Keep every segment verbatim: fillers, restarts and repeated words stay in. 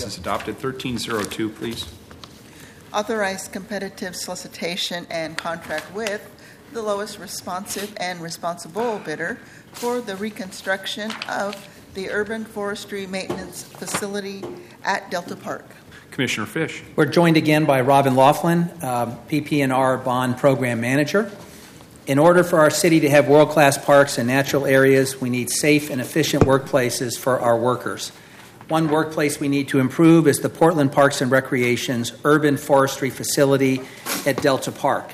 is adopted. thirteen oh two, please. Authorize competitive solicitation and contract with the lowest responsive and responsible bidder for the reconstruction of the urban forestry maintenance facility at Delta Park. Commissioner Fish. We're joined again by Robin Laughlin, uh, P P and R Bond Program Manager. In order for our city to have world-class parks and natural areas, we need safe and efficient workplaces for our workers. One workplace we need to improve is the Portland Parks and Recreation's urban forestry facility at Delta Park.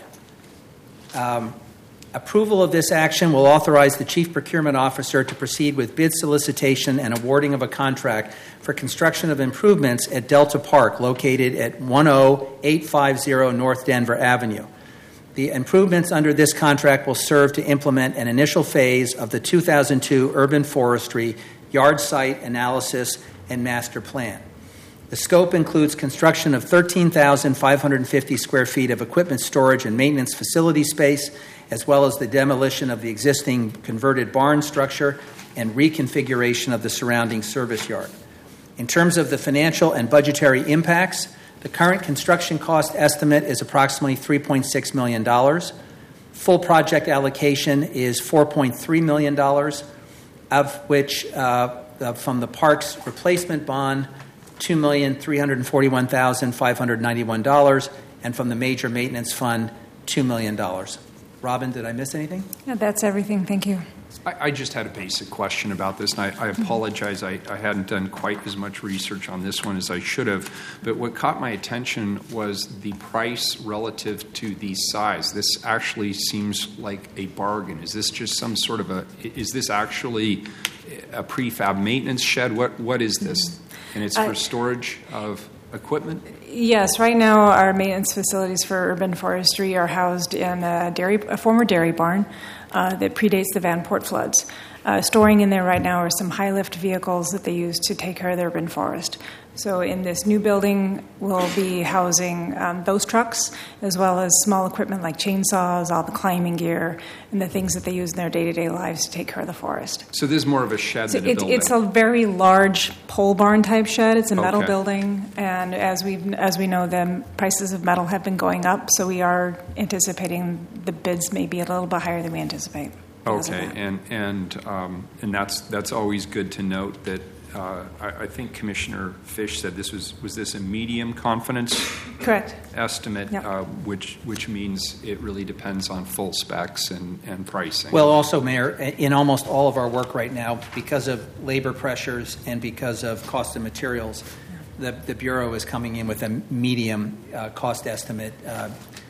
Um, approval of this action will authorize the Chief Procurement Officer to proceed with bid solicitation and awarding of a contract for construction of improvements at Delta Park, located at one oh eight five zero North Denver Avenue. The improvements under this contract will serve to implement an initial phase of the two thousand two Urban Forestry Yard Site Analysis and Master Plan. The scope includes construction of thirteen thousand five hundred fifty square feet of equipment storage and maintenance facility space, as well as the demolition of the existing converted barn structure and reconfiguration of the surrounding service yard. In terms of the financial and budgetary impacts, the current construction cost estimate is approximately three point six million dollars. Full project allocation is four point three million dollars, of which uh, uh, from the park's replacement bond, two million three hundred forty-one thousand five hundred ninety-one dollars, and from the major maintenance fund, two million dollars. Robin, did I miss anything? Yeah, that's everything. Thank you. I, I just had a basic question about this, and I, I apologize. I, I hadn't done quite as much research on this one as I should have. But what caught my attention was the price relative to the size. This actually seems like a bargain. Is this just some sort of a, is this actually a prefab maintenance shed? What What is this? And it's for I, storage of equipment? Yes, right now our maintenance facilities for urban forestry are housed in a dairy, a former dairy barn uh, that predates the Vanport floods. Uh, storing in there right now are some high-lift vehicles that they use to take care of the urban forest. So in this new building, we'll be housing um, those trucks, as well as small equipment like chainsaws, all the climbing gear, and the things that they use in their day-to-day lives to take care of the forest. So this is more of a shed so than a it, building? It's a very large pole barn type shed. It's a metal okay. building, and as we as we know, the prices of metal have been going up, so we are anticipating the bids may be a little bit higher than we anticipate. Okay, and and um, and that's that's always good to note that. Uh, I, I think Commissioner Fish said this was was this a medium confidence correct estimate, yep. uh, which which means it really depends on full specs and, and pricing. Well, also, Mayor, in almost all of our work right now, because of labor pressures and because of cost of materials, the, the Bureau is coming in with a medium uh, cost estimate uh,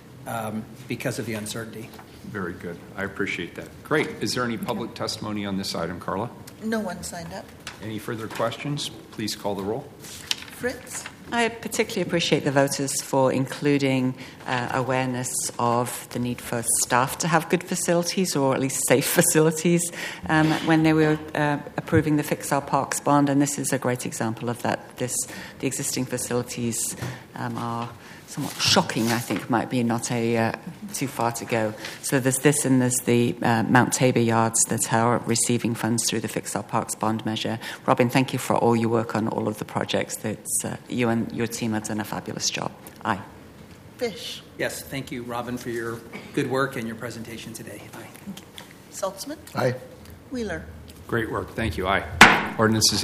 um, because of the uncertainty. Very good. I appreciate that. Great. Is there any public testimony on this item, Carla? No one signed up. Any further questions? Please call the roll. Fritz? I particularly appreciate the voters for including uh, awareness of the need for staff to have good facilities, or at least safe facilities, um, when they were uh, approving the Fix Our Parks bond, and this is a great example of that. This, the existing facilities um, are somewhat shocking, I think, might be not a uh, too far to go. So there's this, and there's the uh, Mount Tabor yards that are receiving funds through the Fix Our Parks bond measure. Robin, thank you for all your work on all of the projects. That's, uh, you and your team have done a fabulous job. Aye. Fish? Yes, thank you, Robin, for your good work and your presentation today. Aye. Saltzman? Aye. Wheeler? Great work. Thank you. Aye. Ordinance is